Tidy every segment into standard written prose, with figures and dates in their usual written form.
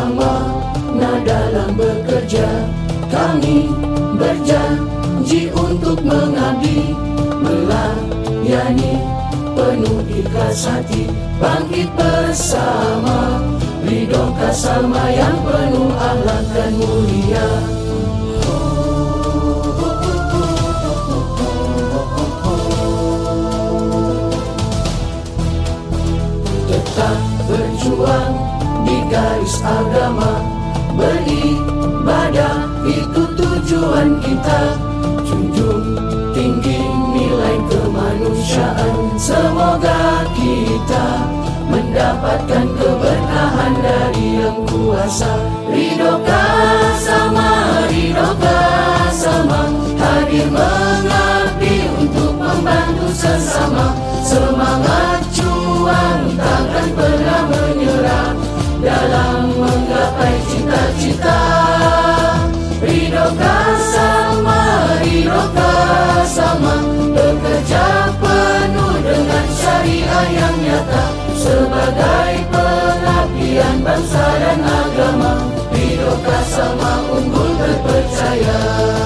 bersama. Nah dalam bekerja kami berjanji untuk mengabdi, melayani penuh ikhlas hati, bangkit bersama. Ridho Kasalma yang penuh akhlak dan mulia. Tetap berjuang di garis agama, beribadah itu tujuan kita. Junjung tinggi nilai kemanusiaan, semoga kita mendapatkan keberkahan dari Yang Kuasa. Ridho Kasama hadir mengabdi untuk membantu sesama. Semangat juang takkan pernah menyerah dalam menggapai cita-cita. Ridho Kasama bekerja penuh dengan syariah yang nyata, sebagai pengabdian bangsa dan agama. Ridho Kasama unggul terpercaya.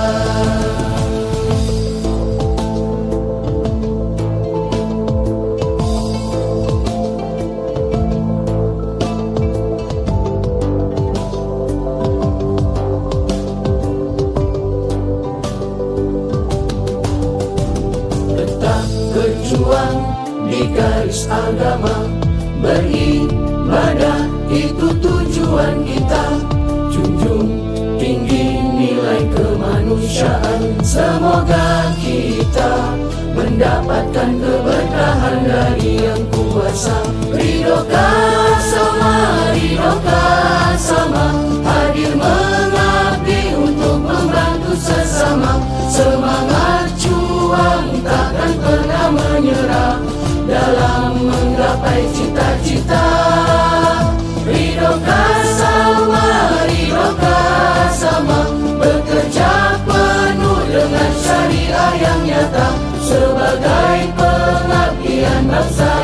Tetap berjuang di garis agama, beribadah itu tujuan kita. Junjung tinggi nilai kemanusiaan, semoga kita mendapatkan keberkahan dari Yang Kuasa. Ridho Kasama hadir mengabdi untuk membantu sesama. Semangat juang takkan pernah menyerah dalam menggapai cita-cita. Ridho Kasama bekerja penuh dengan syariah yang nyata, sebagai pengabdian bangsa